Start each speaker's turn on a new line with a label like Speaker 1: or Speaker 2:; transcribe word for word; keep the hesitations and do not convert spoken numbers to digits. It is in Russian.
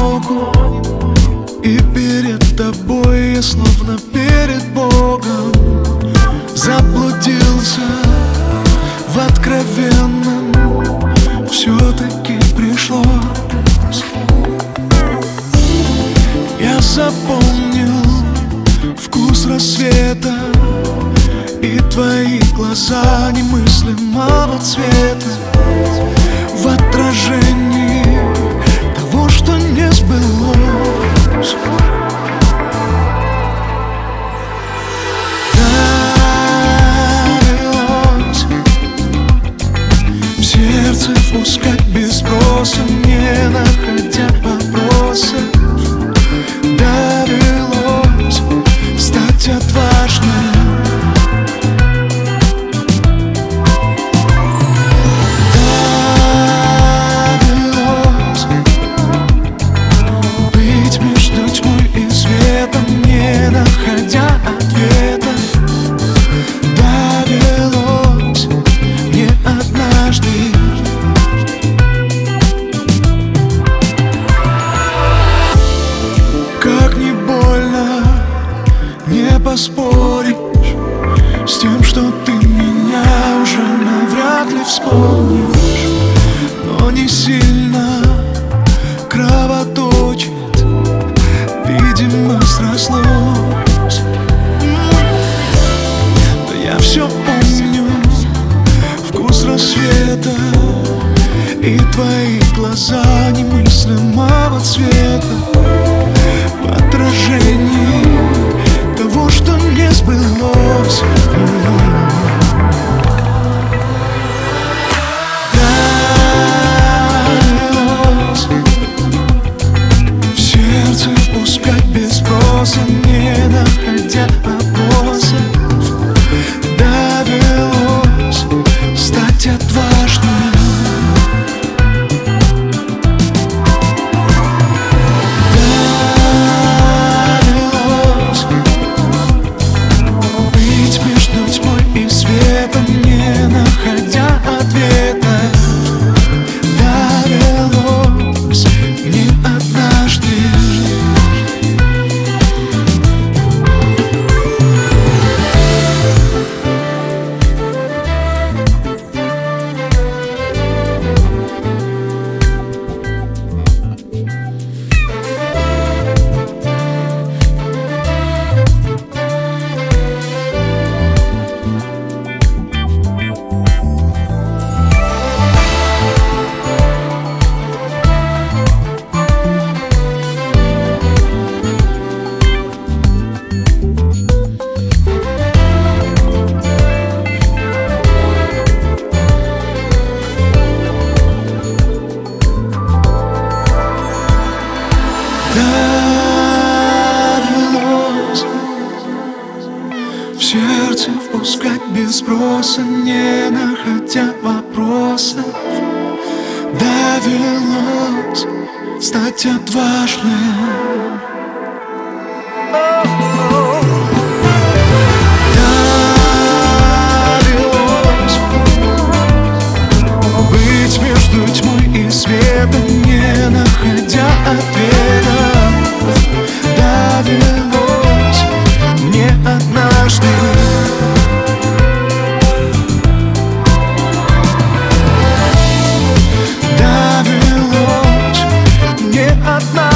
Speaker 1: могу. И перед тобой я словно перед Богом заблудился в откровенном. Все-таки пришлось. Я запомнил вкус рассвета и твои глаза немыслимого цвета в отражении того, что не сбылось. Довелось в сердце впускать без спроса, не находя вопросов. Довелось стать отважным. Поспоришь с тем, что ты меня уже навряд ли вспомнишь, но не сильно кровоточит, видимо, срослось. Но я все помню вкус рассвета и твои глаза немыслимого цвета в отражении того, что не сбылось. Довелось в сердце впускать без спроса, не находя вопросов. Довелось стать отважным. Довелось в сердце впускать без спроса, не находя вопросов. Довелось стать отважным. Довелось быть между тьмой и светом, не находя ответа. Довелось мне однажды. Довелось мне однажды.